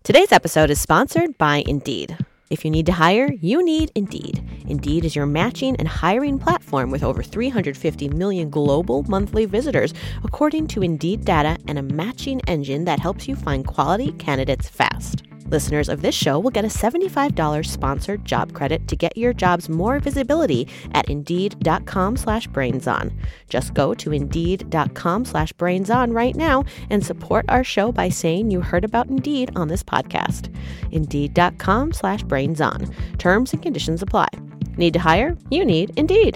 Today's episode is sponsored by Indeed. If you need to hire, you need Indeed. Indeed is your matching and hiring platform with over 350 million global monthly visitors, according to Indeed data, and a matching engine that helps you find quality candidates fast. Listeners of this show will get a $75 sponsored job credit to get your jobs more visibility at Indeed.com/BrainsOn. Just go to Indeed.com/BrainsOn right now and support our show by saying you heard about Indeed on this podcast. Indeed.com/BrainsOn. Terms and conditions apply. Need to hire? You need Indeed.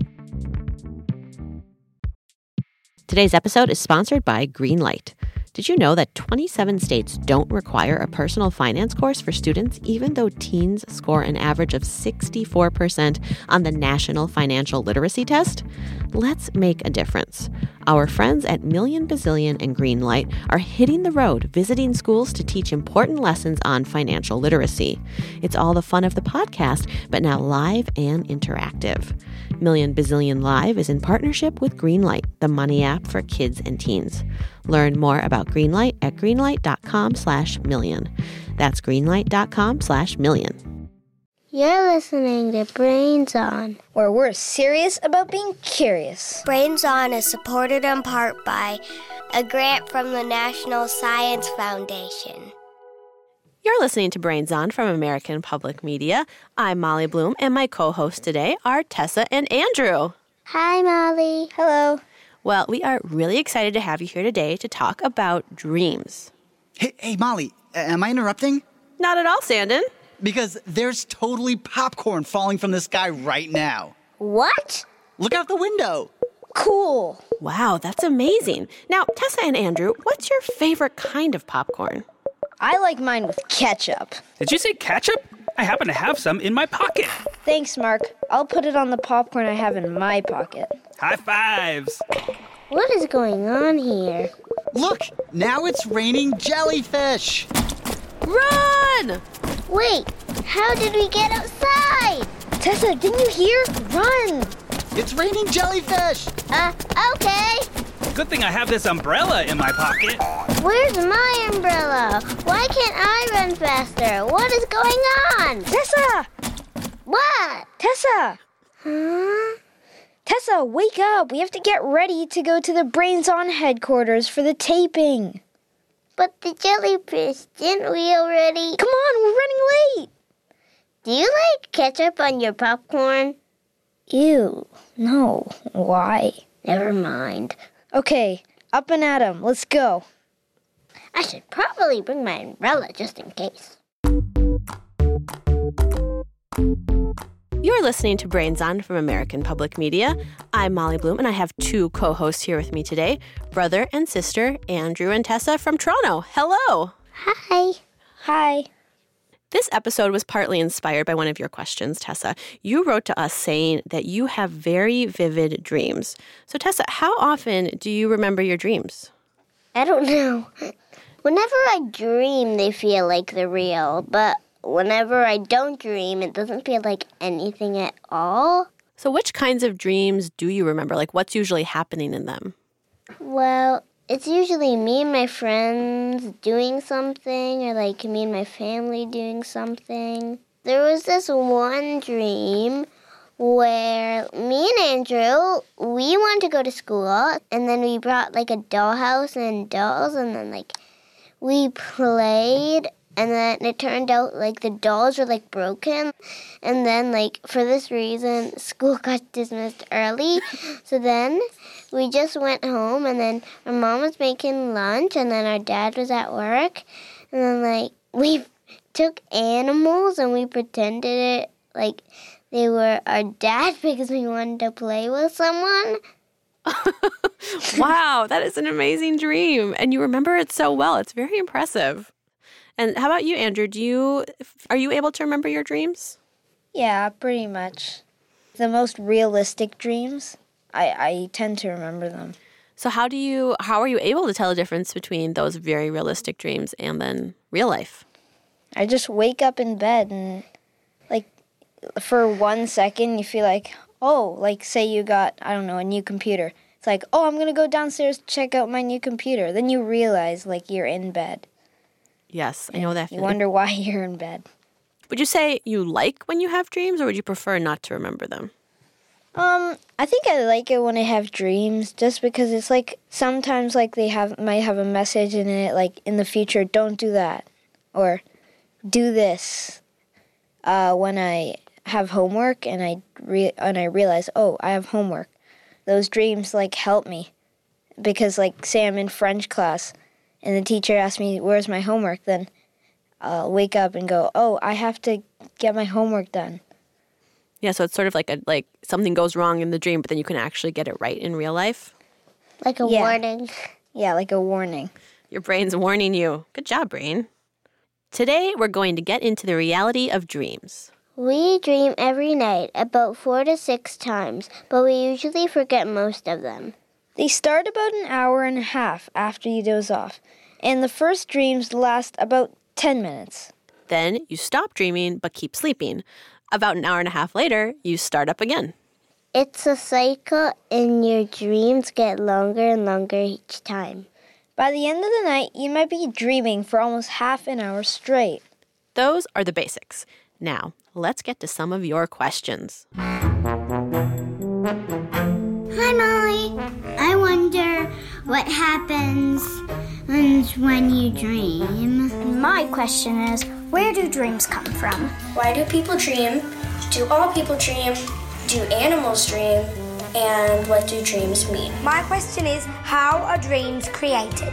Today's episode is sponsored by Greenlight. Did you know that 27 states don't require a personal finance course for students, even though teens score an average of 64% on the National Financial Literacy Test? Let's make a difference. Our friends at Million Bazillion and Greenlight are hitting the road, visiting schools to teach important lessons on financial literacy. It's all the fun of the podcast, but now live and interactive. Million Bazillion Live is in partnership with Greenlight, the money app for kids and teens. Learn more about Greenlight at greenlight.com/million. That's greenlight.com/million. You're listening to Brains On, where we're serious about being curious. Brains On is supported in part by a grant from the National Science Foundation. You're listening to Brains On from American Public Media. I'm Molly Bloom, and my co-hosts today are Tessa and Andrew. Hi, Molly. Hello. Well, we are really excited to have you here today to talk about dreams. Hey, Molly, am I interrupting? Not at all, Sandon. Because there's totally popcorn falling from the sky right now. What? Look out the window. Cool. Wow, that's amazing. Now, Tessa and Andrew, what's your favorite kind of popcorn? I like mine with ketchup. Did you say ketchup? I happen to have some in my pocket. Thanks, Mark. I'll put it on the popcorn I have in my pocket. High fives. What is going on here? Look, now it's raining jellyfish. Run! Wait, how did we get outside? Tessa, didn't you hear? Run! It's raining jellyfish. Okay. Good thing I have this umbrella in my pocket. Where's my umbrella? Why can't I run faster? What is going on? Tessa! What? Tessa! Huh? Tessa, wake up. We have to get ready to go to the Brains On headquarters for the taping. But the jellyfish, didn't we already? Come on, we're running late. Do you like ketchup on your popcorn? Ew, no. Why? Never mind. Okay, up and at 'em. Let's go. I should probably bring my umbrella just in case. You're listening to Brains On from American Public Media. I'm Molly Bloom, and I have two co-hosts here with me today, brother and sister Andrew and Tessa from Toronto. Hello. Hi. Hi. This episode was partly inspired by one of your questions, Tessa. You wrote to us saying that you have very vivid dreams. So, Tessa, how often do you remember your dreams? I don't know. Whenever I dream, they feel like they're real, but whenever I don't dream, it doesn't feel like anything at all. So which kinds of dreams do you remember? Like, what's usually happening in them? Well, it's usually me and my friends doing something, or like me and my family doing something. There was this one dream where me and Andrew, we wanted to go to school, and then we brought like a dollhouse and dolls, and then like we played. And then it turned out, like, the dolls were, like, broken. And then, like, for this reason, school got dismissed early. So then we just went home, and then our mom was making lunch, and then our dad was at work. And then, like, we took animals, and we pretended it, like, they were our dad because we wanted to play with someone. Wow, that is an amazing dream. And you remember it so well. It's very impressive. And how about you, Andrew? Are you able to remember your dreams? Yeah, pretty much. The most realistic dreams, I tend to remember them. So how are you able to tell the difference between those very realistic dreams and then real life? I just wake up in bed and, like, for 1 second you feel like, oh, like, say you got, I don't know, a new computer. It's like, oh, I'm going to go downstairs to check out my new computer. Then you realize, like, you're in bed. Yes, I know that You feeling. wonder why you're in bed. Would you say you like when you have dreams, or would you prefer not to remember them? I think I like it when I have dreams, just because it's like sometimes like might have a message in it, like in the future, don't do that, or do this. When I have homework and I realize, oh, I have homework, those dreams like help me, because like say I'm in French class, and the teacher asks me where's my homework, then I'll wake up and go, oh, I have to get my homework done. Yeah, so it's sort of like something goes wrong in the dream, but then you can actually get it right in real life. Like a Yeah. warning. Yeah, like a warning. Your brain's warning you. Good job, brain. Today, we're going to get into the reality of dreams. We dream every night about 4 to 6 times, but we usually forget most of them. They start about an hour and a half after you doze off, and the first dreams last about 10 minutes. Then you stop dreaming but keep sleeping. About an hour and a half later, you start up again. It's a cycle, and your dreams get longer and longer each time. By the end of the night, you might be dreaming for almost half an hour straight. Those are the basics. Now, let's get to some of your questions. Hi, Molly. I wonder what happens when you dream. My question is, where do dreams come from? Why do people dream? Do all people dream? Do animals dream? And what do dreams mean? My question is, how are dreams created?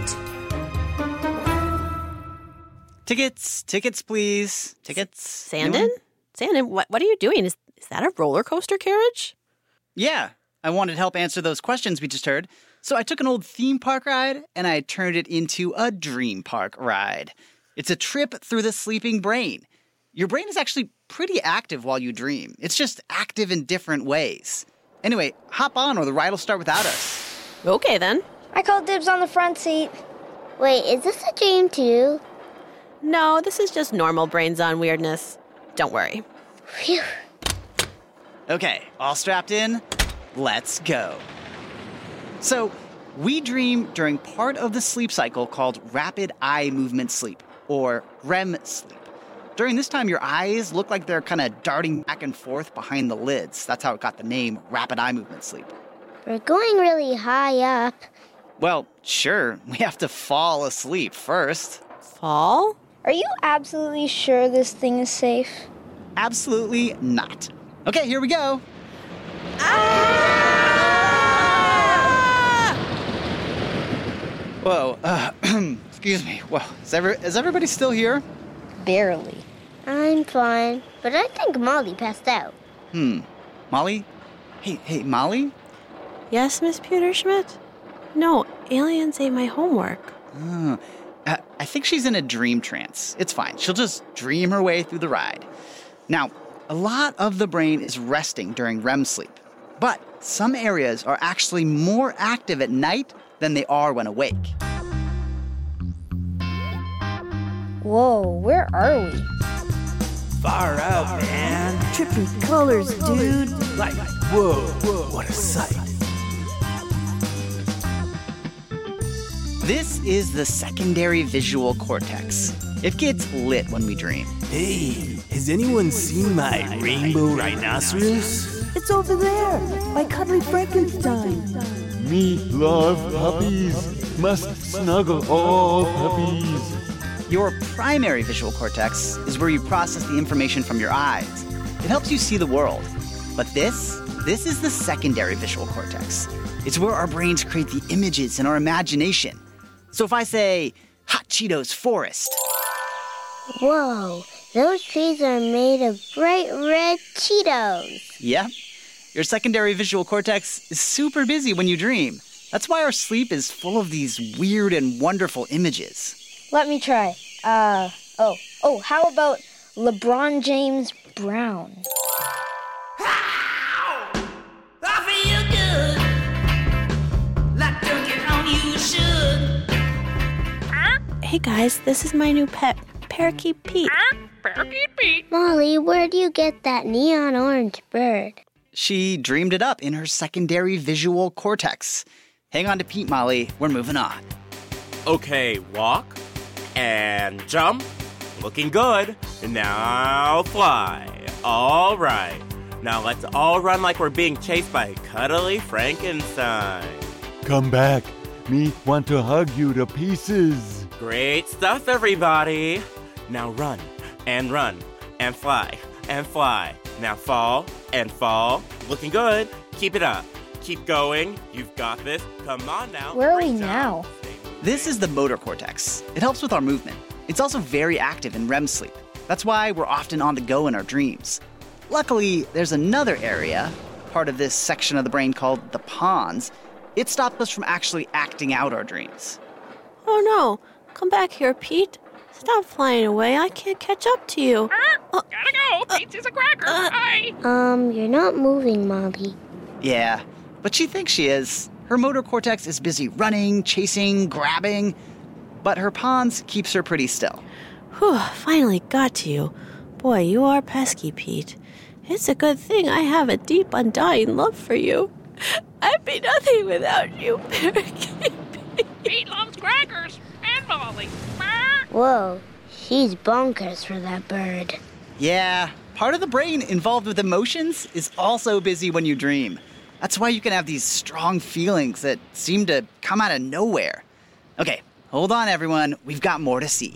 Tickets, please. Tickets. Sandon? Sandon, what are you doing? Is that a roller coaster carriage? Yeah, I wanted help answer those questions we just heard. So I took an old theme park ride and I turned it into a dream park ride. It's a trip through the sleeping brain. Your brain is actually pretty active while you dream. It's just active in different ways. Anyway, hop on or the ride will start without us. Okay, then. I call dibs on the front seat. Wait, is this a dream too? No, this is just normal brains on weirdness. Don't worry. Phew. Okay, all strapped in? Let's go. So, we dream during part of the sleep cycle called rapid eye movement sleep, or REM sleep. During this time, your eyes look like they're kind of darting back and forth behind the lids. That's how it got the name rapid eye movement sleep. We're going really high up. Well, sure, we have to fall asleep first. Fall? Are you absolutely sure this thing is safe? Absolutely not. Okay, here we go. Whoa, excuse me. Well, is everybody still here? Barely. I'm fine, but I think Molly passed out. Molly? Hey, Molly? Yes, Miss Pewterschmidt? No, aliens ate my homework. I think she's in a dream trance. It's fine. She'll just dream her way through the ride. Now, a lot of the brain is resting during REM sleep, but some areas are actually more active at night than they are when awake. Whoa, where are we? Far out, man. Tripping colors, dude. Like, whoa, what a sight. This is the secondary visual cortex. It gets lit when we dream. Hey, has anyone seen my rainbow rhinoceros? It's over there, by Cuddly Frankenstein. Me love puppies, must snuggle all puppies. Your primary visual cortex is where you process the information from your eyes. It helps you see the world. But this is the secondary visual cortex. It's where our brains create the images in our imagination. So if I say, Hot Cheetos Forest. Whoa, those trees are made of bright red Cheetos. Yeah, your secondary visual cortex is super busy when you dream. That's why our sleep is full of these weird and wonderful images. Let me try. How about LeBron James Brown? I feel good, like dunking on you should. Hey guys, this is my new pet, Parakeet Pete. Parakeet Pete. Molly, where do you get that neon orange bird? She dreamed it up in her secondary visual cortex. Hang on to Pete, Molly. We're moving on. Okay, walk. And jump. Looking good. Now fly. All right. Now let's all run like we're being chased by Cuddly Frankenstein. Come back. Me want to hug you to pieces. Great stuff, everybody. Now run and fly and fly. Now fall and fall. Looking good. Keep it up. Keep going. You've got this. Come on now. Where are we now? This is the motor cortex. It helps with our movement. It's also very active in REM sleep. That's why we're often on the go in our dreams. Luckily, there's another area, part of this section of the brain called the pons. It stops us from actually acting out our dreams. Oh no, come back here, Pete. Stop flying away. I can't catch up to you. Gotta go. Pizza's a cracker. Bye. You're not moving, Molly. Yeah, but she thinks she is. Her motor cortex is busy running, chasing, grabbing, but her pons keeps her pretty still. Whew, finally got to you. Boy, you are pesky, Pete. It's a good thing I have a deep, undying love for you. I'd be nothing without you, Parakeet. Pete loves crackers and Molly. Whoa, she's bonkers for that bird. Yeah, part of the brain involved with emotions is also busy when you dream. That's why you can have these strong feelings that seem to come out of nowhere. Okay, hold on, everyone. We've got more to see.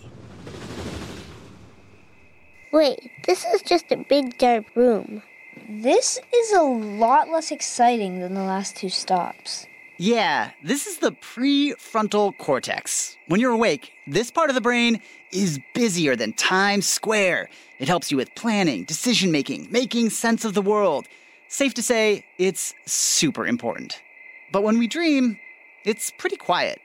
Wait, this is just a big dark room. This is a lot less exciting than the last two stops. Yeah, this is the prefrontal cortex. When you're awake, this part of the brain is busier than Times Square. It helps you with planning, decision-making, making sense of the world. Safe to say, it's super important. But when we dream, it's pretty quiet.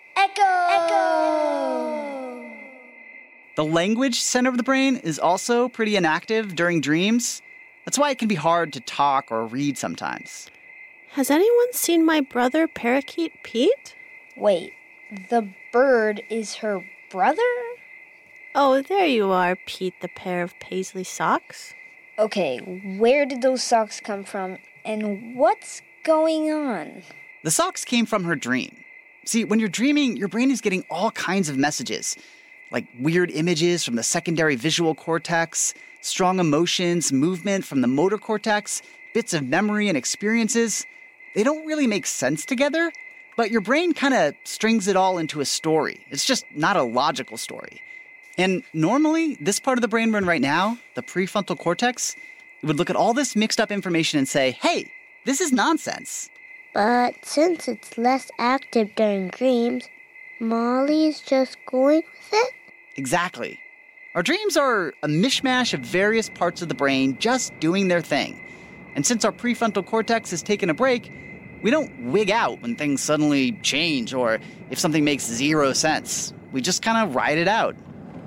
Echo! The language center of the brain is also pretty inactive during dreams. That's why it can be hard to talk or read sometimes. Has anyone seen my brother, Parakeet Pete? Wait, the bird is her brother? Oh, there you are, Pete, the pair of paisley socks. Okay, where did those socks come from, and what's going on? The socks came from her dream. See, when you're dreaming, your brain is getting all kinds of messages, like weird images from the secondary visual cortex, strong emotions, movement from the motor cortex, bits of memory and experiences. They don't really make sense together, but your brain kind of strings it all into a story. It's just not a logical story. And normally, this part of the brain we're in right now, the prefrontal cortex, it would look at all this mixed up information and say, hey, this is nonsense. But since it's less active during dreams, Molly's just going with it? Exactly. Our dreams are a mishmash of various parts of the brain just doing their thing. And since our prefrontal cortex has taken a break, we don't wig out when things suddenly change or if something makes zero sense. We just kind of ride it out.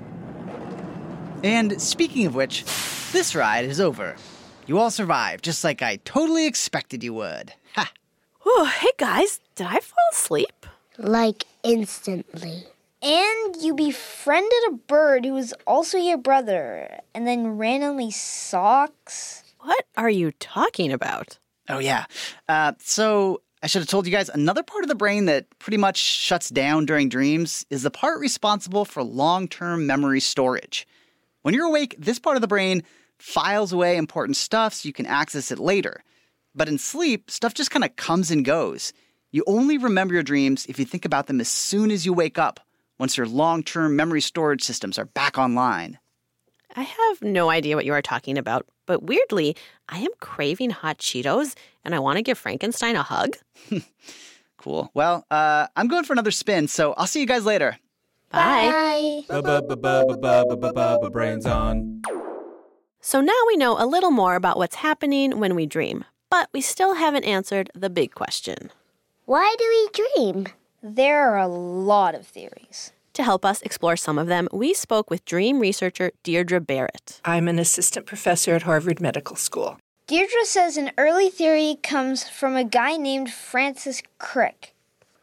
And speaking of which, this ride is over. You all survived, just like I totally expected you would. Ha! Oh, hey guys, did I fall asleep? Like instantly. And you befriended a bird who was also your brother, and then randomly socks? What are you talking about? Oh, yeah. So I should have told you guys, another part of the brain that pretty much shuts down during dreams is the part responsible for long-term memory storage. When you're awake, this part of the brain files away important stuff so you can access it later. But in sleep, stuff just kind of comes and goes. You only remember your dreams if you think about them as soon as you wake up, once your long-term memory storage systems are back online. I have no idea what you are talking about, but weirdly, I am craving hot Cheetos, and I want to give Frankenstein a hug. Cool. Well, I'm going for another spin, so I'll see you guys later. Bye. Brains on. So now we know a little more about what's happening when we dream, but we still haven't answered the big question. Why do we dream? There are a lot of theories. To help us explore some of them, we spoke with dream researcher Deirdre Barrett. I'm an assistant professor at Harvard Medical School. Deirdre says an early theory comes from a guy named Francis Crick.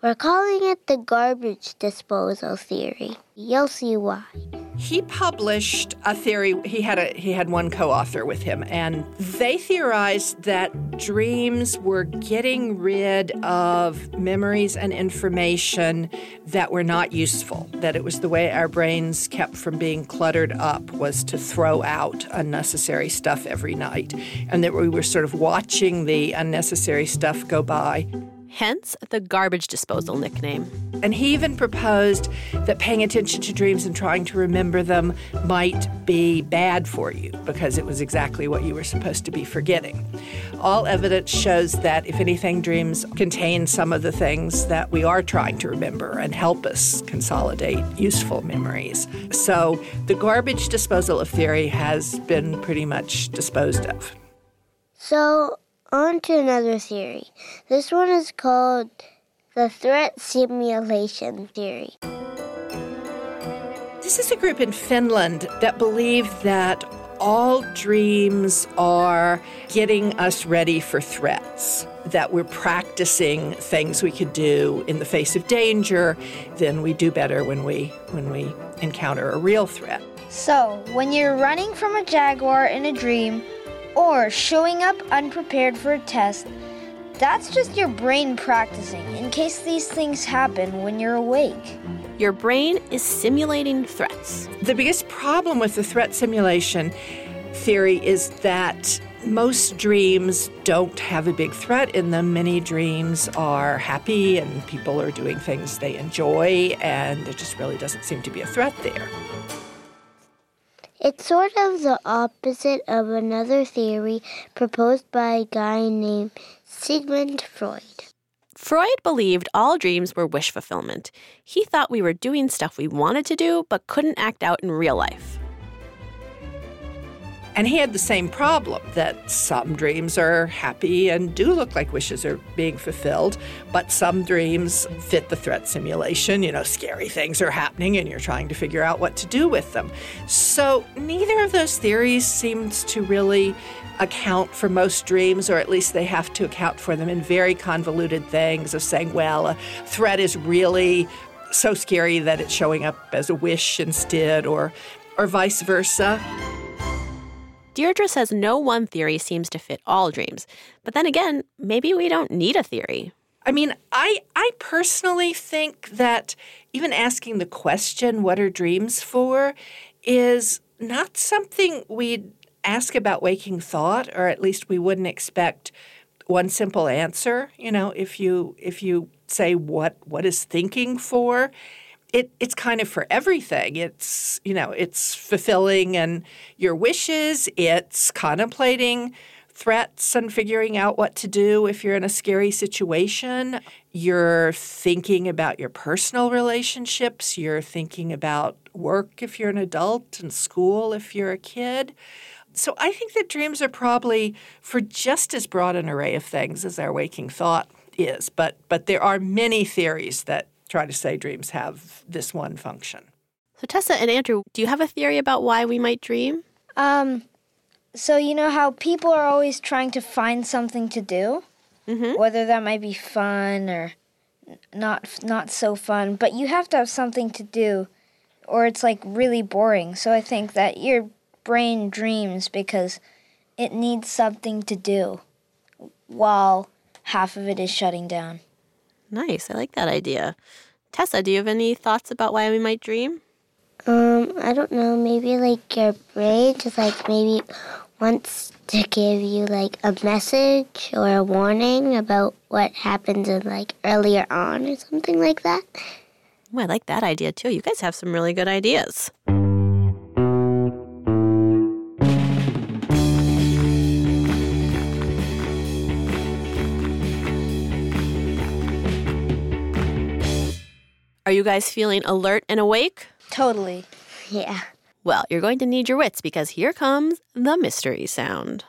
We're calling it the garbage disposal theory. You'll see why. He published a theory. He had one co-author with him, and they theorized that dreams were getting rid of memories and information that were not useful, that it was the way our brains kept from being cluttered up was to throw out unnecessary stuff every night, and that we were sort of watching the unnecessary stuff go by. Hence the garbage disposal nickname. And he even proposed that paying attention to dreams and trying to remember them might be bad for you because it was exactly what you were supposed to be forgetting. All evidence shows that, if anything, dreams contain some of the things that we are trying to remember and help us consolidate useful memories. So the garbage disposal of theory has been pretty much disposed of. So, on to another theory. This one is called the threat simulation theory. This is a group in Finland that believe that all dreams are getting us ready for threats, that we're practicing things we could do in the face of danger, then we do better when we encounter a real threat. So, when you're running from a jaguar in a dream, or showing up unprepared for a test, that's just your brain practicing in case these things happen when you're awake. Your brain is simulating threats. The biggest problem with the threat simulation theory is that most dreams don't have a big threat in them. Many dreams are happy and people are doing things they enjoy, and there just really doesn't seem to be a threat there. It's sort of the opposite of another theory proposed by a guy named Sigmund Freud. Freud believed all dreams were wish fulfillment. He thought we were doing stuff we wanted to do but couldn't act out in real life. And he had the same problem, that some dreams are happy and do look like wishes are being fulfilled, but some dreams fit the threat simulation. Scary things are happening and you're trying to figure out what to do with them. So neither of those theories seems to really account for most dreams, or at least they have to account for them in very convoluted things of saying, well, a threat is really so scary that it's showing up as a wish instead, or vice versa. Deirdre says no one theory seems to fit all dreams. But then again, maybe we don't need a theory. I mean, I personally think that even asking the question, what are dreams for, is not something we'd ask about waking thought, or at least we wouldn't expect one simple answer. If you say what is thinking for, it's kind of for everything. It's fulfilling and your wishes. It's contemplating threats and figuring out what to do if you're in a scary situation. You're thinking about your personal relationships. You're thinking about work if you're an adult and school if you're a kid. So I think that dreams are probably for just as broad an array of things as our waking thought is. But there are many theories that try to say dreams have this one function. So Tessa and Andrew, do you have a theory about why we might dream? So you know how people are always trying to find something to do? Mm-hmm. Whether that might be fun or not so fun, but you have to have something to do or it's like really boring. So I think that your brain dreams because it needs something to do while half of it is shutting down. Nice. I like that idea. Tessa, do you have any thoughts about why we might dream? I don't know. Maybe like your brain just like maybe wants to give you like a message or a warning about what happened in like earlier on or something like that. Oh, I like that idea too. You guys have some really good ideas. Are you guys feeling alert and awake? Totally. Yeah. Well, you're going to need your wits because here comes the mystery sound.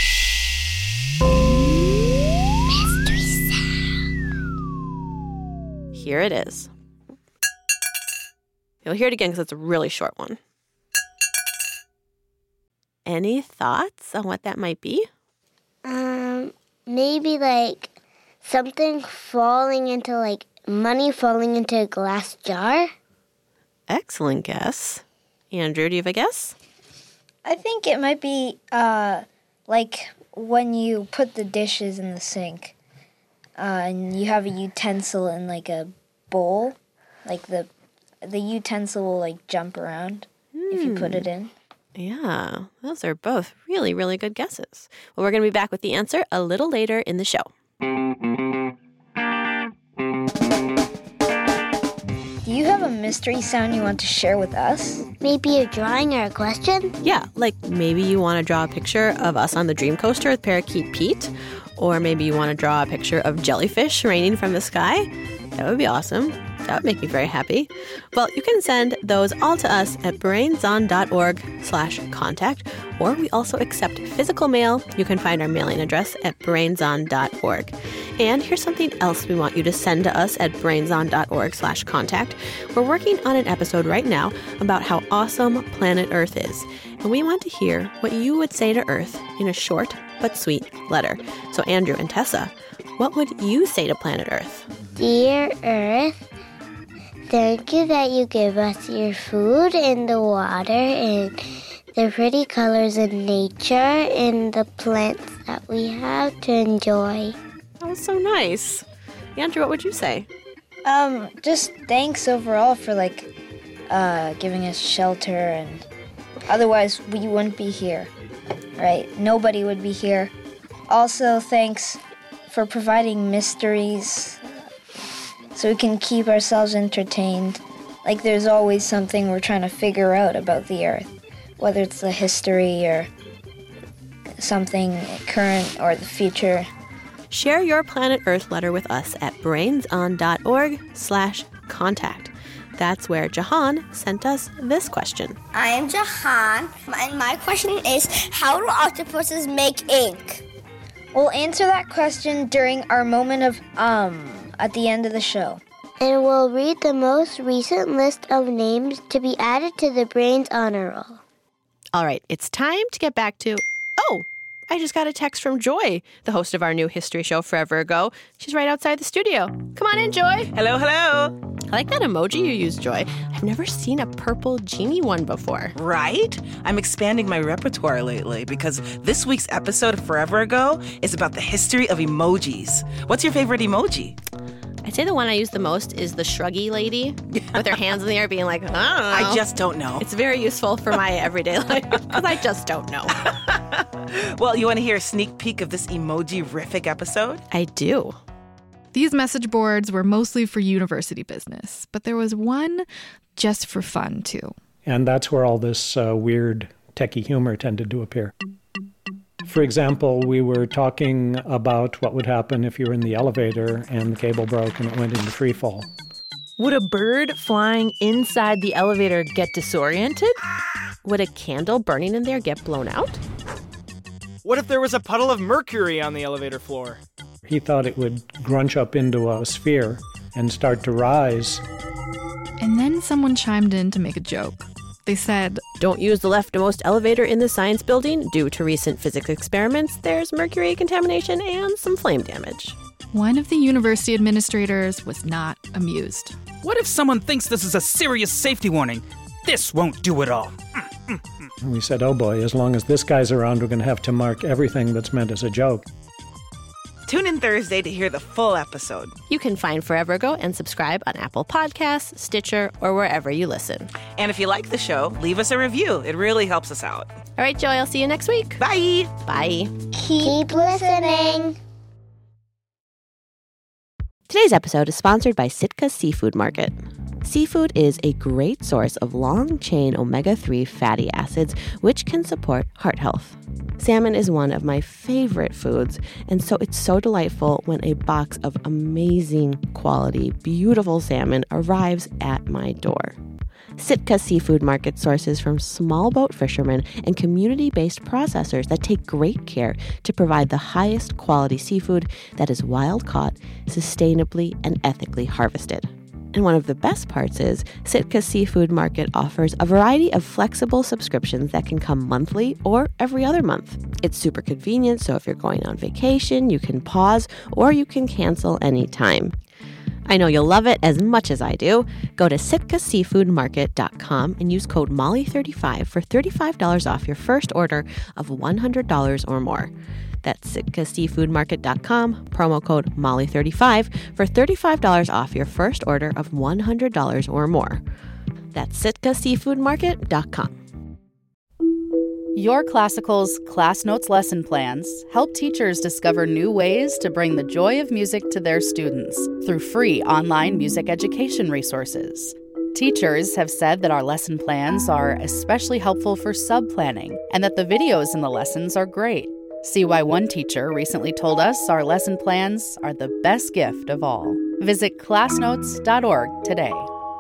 Mystery sound. Here it is. You'll hear it again because it's a really short one. Any thoughts on what that might be? Maybe like something falling into like money falling into a glass jar. Excellent guess. Andrew, do you have a guess? I think it might be like when you put the dishes in the sink and you have a utensil in like a bowl, like the utensil will like jump around if you put it in. Yeah, those are both really, really good guesses. Well, we're going to be back with the answer a little later in the show. Do you have a mystery sound you want to share with us? Maybe a drawing or a question? Yeah, like maybe you want to draw a picture of us on the Dream Coaster with Parakeet Pete, or maybe you want to draw a picture of jellyfish raining from the sky. That would be awesome. That would make me very happy. Well, you can send those all to us at brainson.org/contact, or we also accept physical mail. You can find our mailing address at brainson.org. And here's something else we want you to send to us at brainson.org/contact. We're working on an episode right now about how awesome planet Earth is. And we want to hear what you would say to Earth in a short but sweet letter. So Andrew and Tessa, what would you say to planet Earth? Dear Earth, thank you that you give us your food and the water and the pretty colors in nature and the plants that we have to enjoy. That was so nice. Andrew, what would you say? Just thanks overall for giving us shelter, and otherwise we wouldn't be here, right? Nobody would be here. Also, thanks for providing mysteries so we can keep ourselves entertained. Like there's always something we're trying to figure out about the Earth, whether it's the history or something current or the future. Share your Planet Earth letter with us at brainson.org/contact. That's where Jahan sent us this question. I am Jahan, and my question is, how do octopuses make ink? We'll answer that question during our moment of at the end of the show. And we'll read the most recent list of names to be added to the Brains Honor Roll. All right, it's time to get back to... Oh, I just got a text from Joy, the host of our new history show Forever Ago. She's right outside the studio. Come on in, Joy. Hello, hello. I like that emoji you use, Joy. I've never seen a purple genie one before. Right? I'm expanding my repertoire lately because this week's episode of Forever Ago is about the history of emojis. What's your favorite emoji? I'd say the one I use the most is the shruggy lady with her hands in the air being like, I don't know. I just don't know. It's very useful for my everyday life because I just don't know. Well, you want to hear a sneak peek of this emoji-rific episode? I do. These message boards were mostly for university business, but there was one just for fun, too. And that's where all this weird techie humor tended to appear. For example, we were talking about what would happen if you were in the elevator and the cable broke and it went into free fall. Would a bird flying inside the elevator get disoriented? Would a candle burning in there get blown out? What if there was a puddle of mercury on the elevator floor? He thought it would grunch up into a sphere and start to rise. And then someone chimed in to make a joke. They said, "Don't use the leftmost elevator in the science building. Due to recent physics experiments, there's mercury contamination and some flame damage." One of the university administrators was not amused. What if someone thinks this is a serious safety warning? This won't do it all. And we said, oh boy, as long as this guy's around, we're going to have to mark everything that's meant as a joke. Tune in Thursday to hear the full episode. You can find Forever Ago and subscribe on Apple Podcasts, Stitcher, or wherever you listen. And if you like the show, leave us a review. It really helps us out. All right, Joy, I'll see you next week. Bye. Bye. Keep listening. Today's episode is sponsored by Sitka Seafood Market. Seafood is a great source of long-chain omega-3 fatty acids, which can support heart health. Salmon is one of my favorite foods, and so it's so delightful when a box of amazing quality, beautiful salmon arrives at my door. Sitka Seafood Market sources from small boat fishermen and community-based processors that take great care to provide the highest quality seafood that is wild-caught, sustainably, and ethically harvested. And one of the best parts is Sitka Seafood Market offers a variety of flexible subscriptions that can come monthly or every other month. It's super convenient, so if you're going on vacation, you can pause or you can cancel anytime. I know you'll love it as much as I do. Go to sitkaseafoodmarket.com and use code MOLLY35 for $35 off your first order of $100 or more. That's sitkaseafoodmarket.com, promo code MOLLY35 for $35 off your first order of $100 or more. That's sitkaseafoodmarket.com. Your Classical's Class Notes lesson plans help teachers discover new ways to bring the joy of music to their students through free online music education resources. Teachers have said that our lesson plans are especially helpful for sub-planning and that the videos in the lessons are great. See why one teacher recently told us our lesson plans are the best gift of all. Visit classnotes.org today.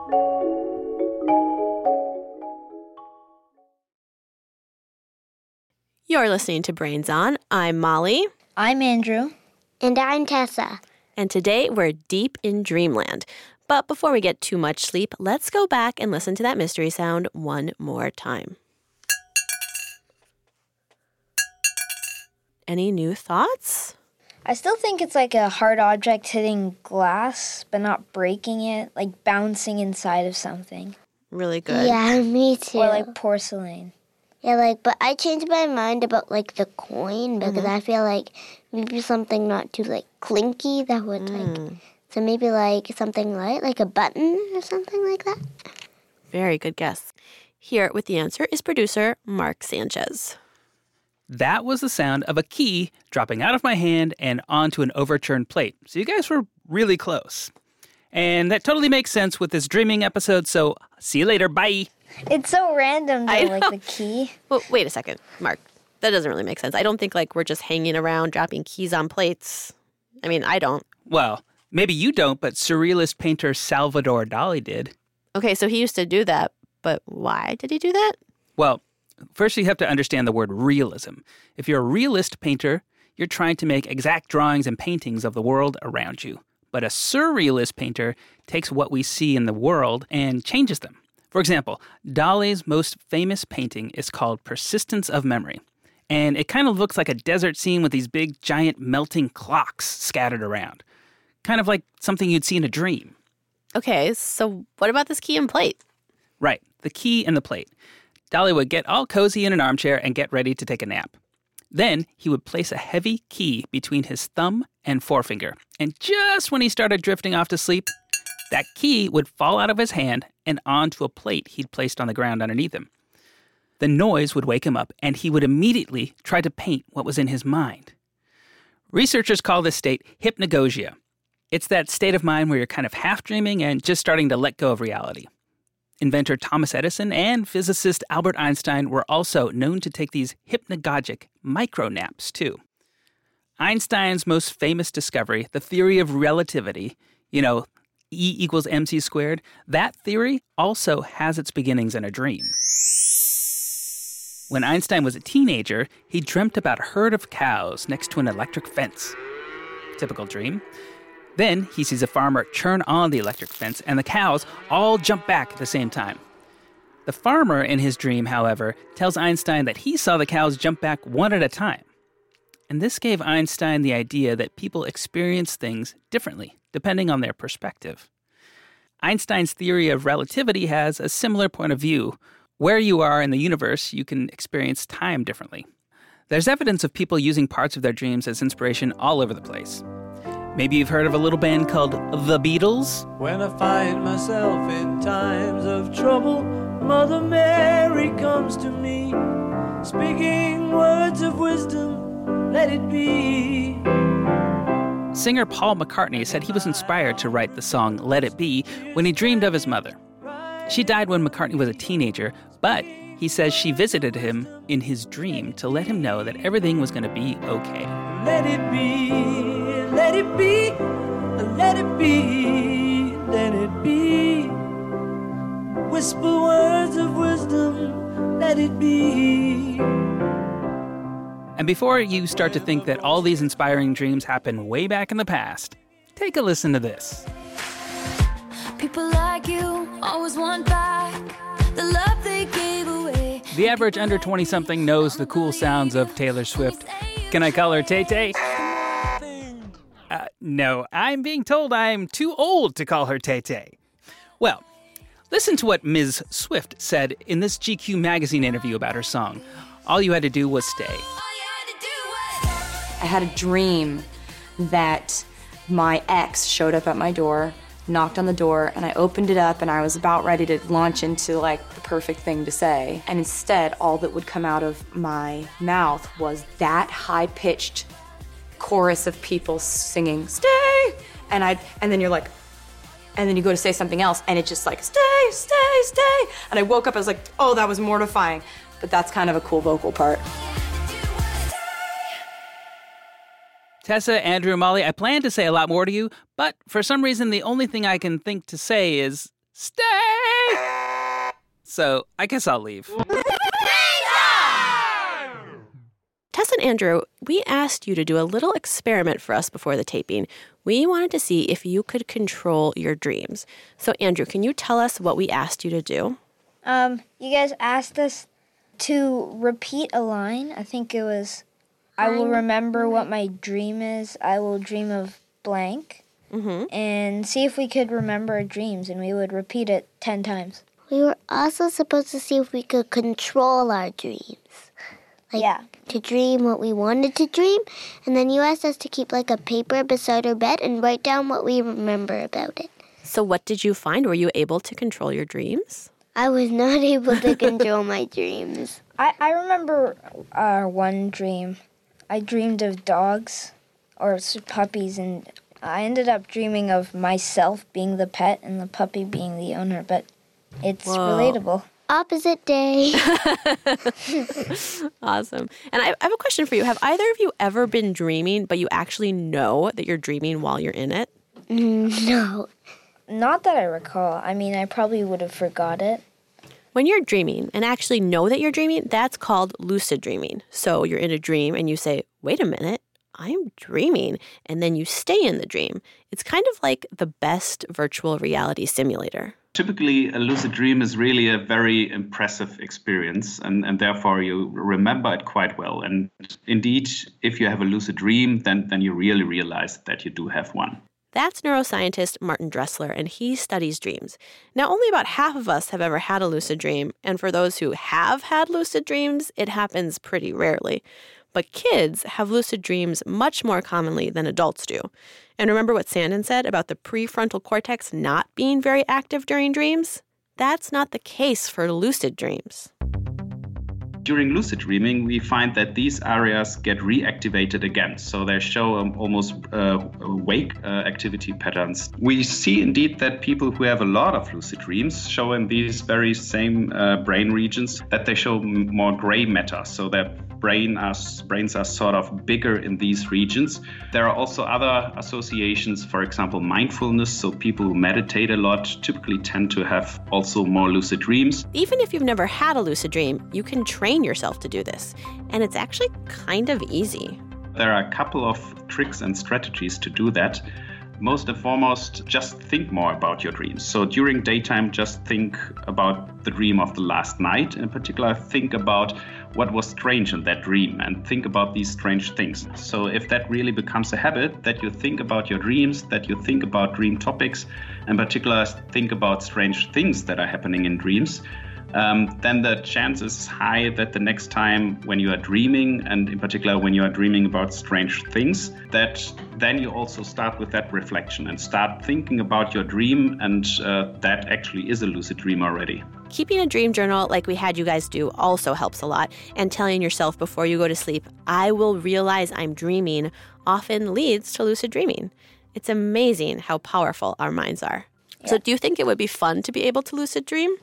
You're listening to Brains On. I'm Molly. I'm Andrew. And I'm Tessa. And today we're deep in dreamland. But before we get too much sleep, let's go back and listen to that mystery sound one more time. Any new thoughts? I still think it's like a hard object hitting glass, but not breaking it, like bouncing inside of something. Really good. Yeah, me too. Or like porcelain. Yeah, but I changed my mind about, the coin because I feel like maybe something not too, clinky that would, so maybe, something light, like a button or something like that. Very good guess. Here with the answer is producer Mark Sanchez. That was the sound of a key dropping out of my hand and onto an overturned plate. So you guys were really close. And that totally makes sense with this dreaming episode, so see you later. Bye. It's so random, though, the key. Well, wait a second, Mark. That doesn't really make sense. I don't think, we're just hanging around dropping keys on plates. I mean, I don't. Well, maybe you don't, but surrealist painter Salvador Dali did. Okay, so he used to do that, but why did he do that? Well, first you have to understand the word realism. If you're a realist painter, you're trying to make exact drawings and paintings of the world around you. But a surrealist painter takes what we see in the world and changes them. For example, Dali's most famous painting is called Persistence of Memory. And it kind of looks like a desert scene with these big, giant, melting clocks scattered around. Kind of like something you'd see in a dream. Okay, so what about this key and plate? Right, the key and the plate. Dali would get all cozy in an armchair and get ready to take a nap. Then he would place a heavy key between his thumb and forefinger. And just when he started drifting off to sleep, that key would fall out of his hand and onto a plate he'd placed on the ground underneath him. The noise would wake him up, and he would immediately try to paint what was in his mind. Researchers call this state hypnagogia. It's that state of mind where you're kind of half dreaming and just starting to let go of reality. Inventor Thomas Edison and physicist Albert Einstein were also known to take these hypnagogic micro-naps, too. Einstein's most famous discovery, the theory of relativity, E equals mc squared, that theory also has its beginnings in a dream. When Einstein was a teenager, he dreamt about a herd of cows next to an electric fence. Typical dream. Then he sees a farmer turn on the electric fence, and the cows all jump back at the same time. The farmer in his dream, however, tells Einstein that he saw the cows jump back one at a time. And this gave Einstein the idea that people experience things differently, depending on their perspective. Einstein's theory of relativity has a similar point of view. Where you are in the universe, you can experience time differently. There's evidence of people using parts of their dreams as inspiration all over the place. Maybe you've heard of a little band called The Beatles? When I find myself in times of trouble, Mother Mary comes to me, speaking words of wisdom, let it be. Singer Paul McCartney said he was inspired to write the song Let It Be when he dreamed of his mother. She died when McCartney was a teenager, but he says she visited him in his dream to let him know that everything was going to be okay. Let it be, let it be, let it be, let it be. Whisper words of wisdom, let it be. And before you start to think that all these inspiring dreams happen way back in the past, take a listen to this. People like you always want back the love they gave away. The average under 20-something knows the cool sounds of Taylor Swift. Can I call her Tay-Tay? No, I'm being told I'm too old to call her Tay-Tay. Well, listen to what Ms. Swift said in this GQ magazine interview about her song. All you had to do was stay. I had a dream that my ex showed up at my door, knocked on the door, and I opened it up and I was about ready to launch into like the perfect thing to say. And instead, all that would come out of my mouth was that high-pitched chorus of people singing, stay! And then you're like, and then you go to say something else and it's just like, stay, stay, stay! And I woke up, I was like, oh, that was mortifying. But that's kind of a cool vocal part. Tessa, Andrew, and Molly, I plan to say a lot more to you, but for some reason, the only thing I can think to say is, stay! So I guess I'll leave. Tessa and Andrew, we asked you to do a little experiment for us before the taping. We wanted to see if you could control your dreams. So Andrew, can you tell us what we asked you to do? You guys asked us to repeat a line. I think it was, I will remember what my dream is. I will dream of blank. Mm-hmm. And see if we could remember our dreams, and we would repeat it 10 times. We were also supposed to see if we could control our dreams. To dream what we wanted to dream. And then you asked us to keep like a paper beside our bed and write down what we remember about it. So what did you find? Were you able to control your dreams? I was not able to control my dreams. I remember one dream. I dreamed of dogs or puppies, and I ended up dreaming of myself being the pet and the puppy being the owner, but it's relatable. Opposite day. Awesome. And I have a question for you. Have either of you ever been dreaming, but you actually know that you're dreaming while you're in it? No. Not that I recall. I mean, I probably would have forgot it. When you're dreaming and actually know that you're dreaming, that's called lucid dreaming. So you're in a dream and you say, wait a minute, I'm dreaming. And then you stay in the dream. It's kind of like the best virtual reality simulator. Typically, a lucid dream is really a very impressive experience, and therefore you remember it quite well. And indeed, if you have a lucid dream, then you really realize that you do have one. That's neuroscientist Martin Dressler, and he studies dreams. Now, only about half of us have ever had a lucid dream, and for those who have had lucid dreams, it happens pretty rarely. But kids have lucid dreams much more commonly than adults do. And remember what Sandin said about the prefrontal cortex not being very active during dreams? That's not the case for lucid dreams. During lucid dreaming, we find that these areas get reactivated again. So they show almost wake activity patterns. We see indeed that people who have a lot of lucid dreams show in these very same brain regions that they show more gray matter. So their brains are sort of bigger in these regions. There are also other associations, for example, mindfulness. So people who meditate a lot typically tend to have also more lucid dreams. Even if you've never had a lucid dream, you can train yourself to do this. And it's actually kind of easy. There are a couple of tricks and strategies to do that. Most and foremost, just think more about your dreams. So during daytime, just think about the dream of the last night. In particular, think about what was strange in that dream and think about these strange things. So if that really becomes a habit, that you think about your dreams, that you think about dream topics, in particular, think about strange things that are happening in dreams, then the chance is high that the next time when you are dreaming, and in particular when you are dreaming about strange things, that then you also start with that reflection and start thinking about your dream, and that actually is a lucid dream already. Keeping a dream journal like we had you guys do also helps a lot, and telling yourself before you go to sleep, I will realize I'm dreaming, often leads to lucid dreaming. It's amazing how powerful our minds are. Yeah. So do you think it would be fun to be able to lucid dream?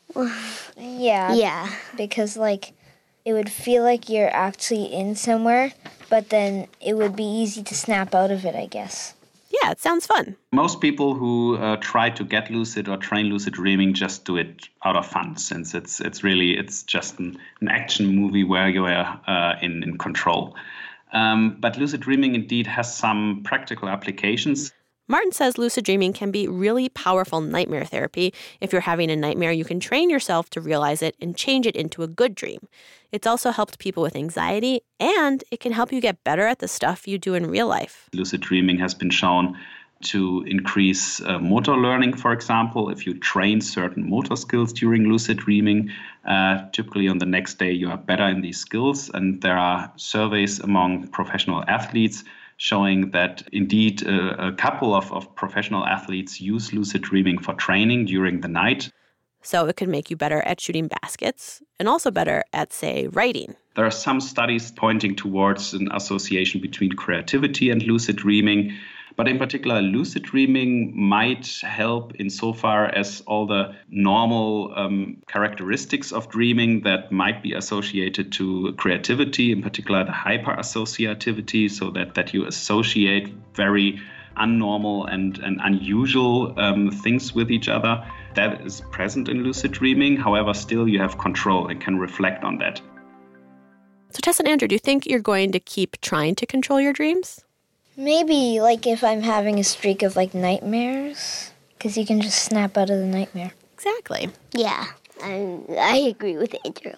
Yeah. Because, it would feel like you're actually in somewhere, but then it would be easy to snap out of it, I guess. Yeah, it sounds fun. Most people who try to get lucid or train lucid dreaming just do it out of fun, since it's just an action movie where you are in control. But lucid dreaming indeed has some practical applications. Martin says lucid dreaming can be really powerful nightmare therapy. If you're having a nightmare, you can train yourself to realize it and change it into a good dream. It's also helped people with anxiety, and it can help you get better at the stuff you do in real life. Lucid dreaming has been shown to increase motor learning, for example. If you train certain motor skills during lucid dreaming, typically on the next day you are better in these skills. And there are surveys among professional athletes showing that indeed a couple of professional athletes use lucid dreaming for training during the night. So it could make you better at shooting baskets and also better at, say, writing. There are some studies pointing towards an association between creativity and lucid dreaming. But in particular, lucid dreaming might help insofar as all the normal characteristics of dreaming that might be associated to creativity, in particular the hyper-associativity, so that you associate very unnormal and unusual things with each other. That is present in lucid dreaming. However, still you have control and can reflect on that. So Tess and Andrew, do you think you're going to keep trying to control your dreams? Maybe, like, if I'm having a streak of, like, nightmares, because you can just snap out of the nightmare. Exactly. Yeah, I agree with Andrew.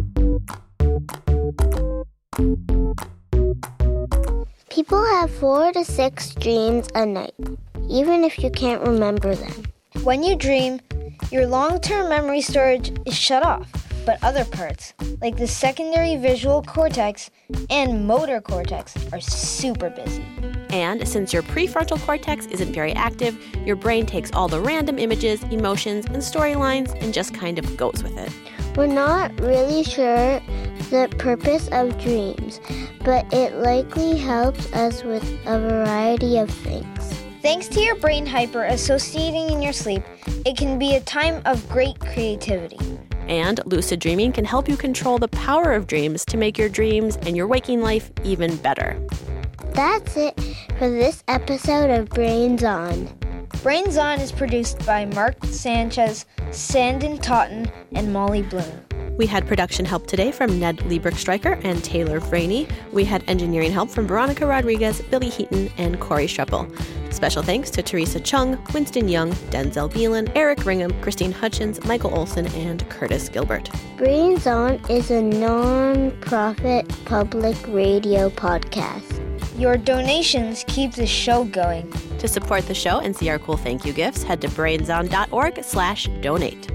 People have 4 to 6 dreams a night, even if you can't remember them. When you dream, your long-term memory storage is shut off, but other parts, like the secondary visual cortex and motor cortex, are super busy. And since your prefrontal cortex isn't very active, your brain takes all the random images, emotions, and storylines and just kind of goes with it. We're not really sure the purpose of dreams, but it likely helps us with a variety of things. Thanks to your brain hyper-associating in your sleep, it can be a time of great creativity. And lucid dreaming can help you control the power of dreams to make your dreams and your waking life even better. That's it for this episode of Brains On. Brains On is produced by Mark Sanchez, Sandon Totten, and Molly Bloom. We had production help today from Ned Liebrick-Stryker and Taylor Franey. We had engineering help from Veronica Rodriguez, Billy Heaton, and Corey Streppel. Special thanks to Teresa Chung, Winston Young, Denzel Beelan, Eric Ringham, Christine Hutchins, Michael Olson, and Curtis Gilbert. Brains On is a non-profit public radio podcast. Your donations keep the show going. To support the show and see our cool thank you gifts, head to brainson.org/donate.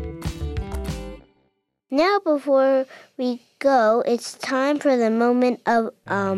Now, before we go, it's time for the moment of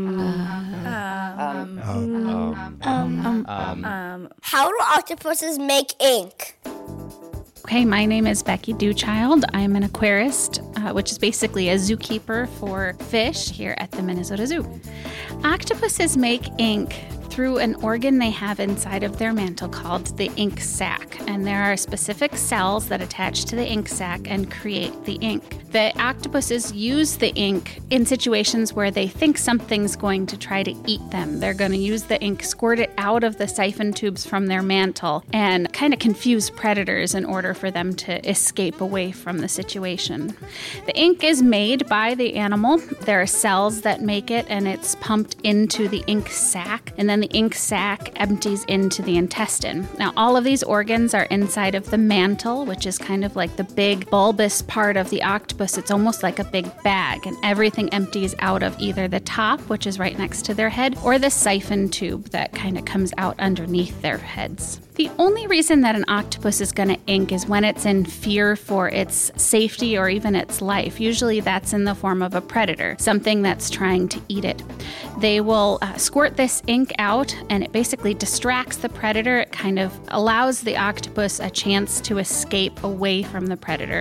How do octopuses make ink? Okay, my name is Becky Dewchild. I'm an aquarist, which is basically a zookeeper for fish here at the Minnesota Zoo. Octopuses make ink through an organ they have inside of their mantle called the ink sac. And there are specific cells that attach to the ink sac and create the ink. The octopuses use the ink in situations where they think something's going to try to eat them. They're going to use the ink, squirt it out of the siphon tubes from their mantle, and kind of confuse predators in order for them to escape away from the situation. The ink is made by the animal. There are cells that make it, and it's pumped into the ink sac, and then the ink sac empties into the intestine. Now, all of these organs are inside of the mantle, which is kind of like the big bulbous part of the octopus. It's almost like a big bag, and everything empties out of either the top, which is right next to their head, or the siphon tube that kind of comes out underneath their heads. The only reason that an octopus is going to ink is when it's in fear for its safety or even its life. Usually that's in the form of a predator, something that's trying to eat it. They will squirt this ink out, and it basically distracts the predator. It kind of allows the octopus a chance to escape away from the predator.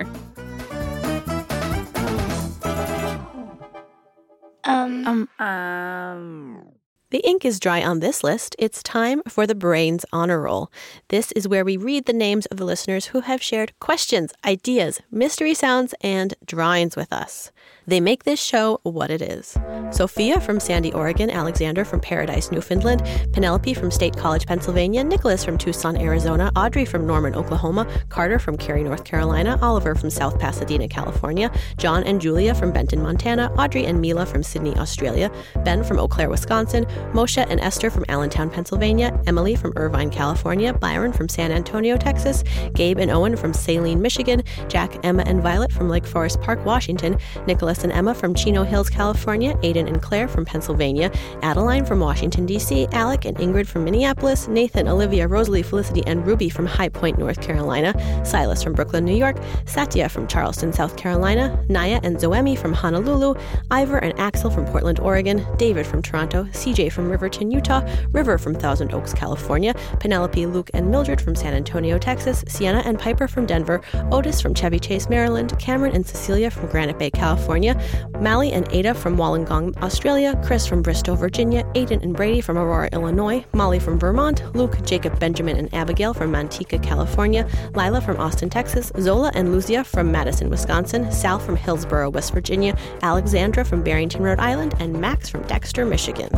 The ink is dry on this list. It's time for the Brains Honor Roll. This is where we read the names of the listeners who have shared questions, ideas, mystery sounds, and drawings with us. They make this show what it is. Sophia from Sandy, Oregon, Alexander from Paradise, Newfoundland, Penelope from State College, Pennsylvania, Nicholas from Tucson, Arizona, Audrey from Norman, Oklahoma, Carter from Cary, North Carolina, Oliver from South Pasadena, California, John and Julia from Benton, Montana, Audrey and Mila from Sydney, Australia, Ben from Eau Claire, Wisconsin, Moshe and Esther from Allentown, Pennsylvania, Emily from Irvine, California, Byron from San Antonio, Texas, Gabe and Owen from Saline, Michigan, Jack, Emma, and Violet from Lake Forest Park, Washington, Nicholas and Emma from Chino Hills, California, Aiden and Claire from Pennsylvania, Adeline from Washington, D.C., Alec and Ingrid from Minneapolis, Nathan, Olivia, Rosalie, Felicity, and Ruby from High Point, North Carolina, Silas from Brooklyn, New York, Satya from Charleston, South Carolina, Naya and Zoemi from Honolulu, Ivor and Axel from Portland, Oregon, David from Toronto, CJ from Riverton, Utah, River from Thousand Oaks, California, Penelope, Luke, and Mildred from San Antonio, Texas, Sienna and Piper from Denver, Otis from Chevy Chase, Maryland, Cameron and Cecilia from Granite Bay, California, Mally and Ada from Wollongong, Australia, Chris from Bristow, Virginia, Aiden and Brady from Aurora, Illinois, Molly from Vermont, Luke, Jacob, Benjamin, and Abigail from Manteca, California, Lila from Austin, Texas, Zola and Lucia from Madison, Wisconsin, Sal from Hillsboro, West Virginia, Alexandra from Barrington, Rhode Island, and Max from Dexter, Michigan.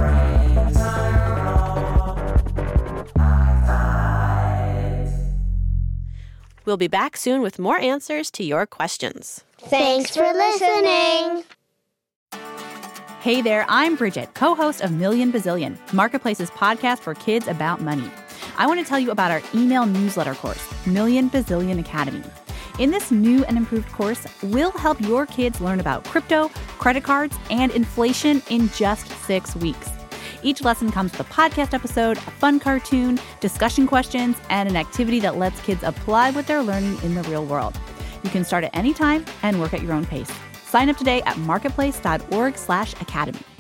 We'll be back soon with more answers to your questions. Thanks for listening. Hey there, I'm Bridget, co-host of Million Bazillion, Marketplace's podcast for kids about money. I want to tell you about our email newsletter course, Million Bazillion Academy. In this new and improved course, we'll help your kids learn about crypto, credit cards, and inflation in just 6 weeks. Each lesson comes with a podcast episode, a fun cartoon, discussion questions, and an activity that lets kids apply what they're learning in the real world. You can start at any time and work at your own pace. Sign up today at marketplace.org/academy.